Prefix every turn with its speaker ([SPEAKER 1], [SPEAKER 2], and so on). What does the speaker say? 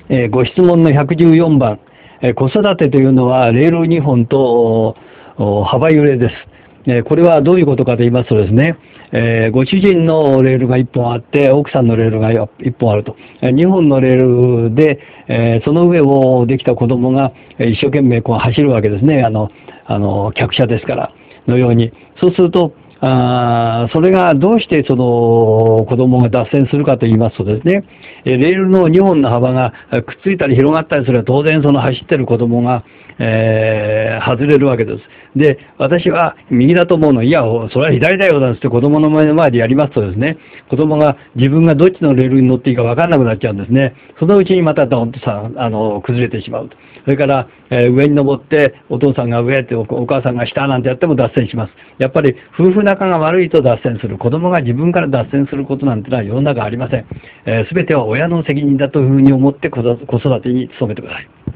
[SPEAKER 1] ご質問の114番、子育てというのはレール2本と幅揺れです。これはどういうことかと言いますとですね、ご主人のレールが1本あって、奥さんのレールが1本あると。2本のレールで、その上をできた子供が一生懸命こう走るわけですね。客車ですから、のように。そうすると、それがどうしてその子供が脱線するかと言いますとですね、レールの2本の幅がくっついたり広がったりすれば当然その走ってる子供が、外れるわけです。で、私は右だと思うの、いや、それは左だよなんつって子供の前でやりますとですね、子供が自分がどっちのレールに乗っていいか分からなくなっちゃうんですね。そのうちにまたドンと崩れてしまうと。それから、上に登ってお父さんが上ってお母さんが下なんてやっても脱線します。やっぱり夫婦仲が悪いと脱線する。子供が自分から脱線することなんてのは世の中ありません。すべては親の責任だというふうに思って子育てに努めてください。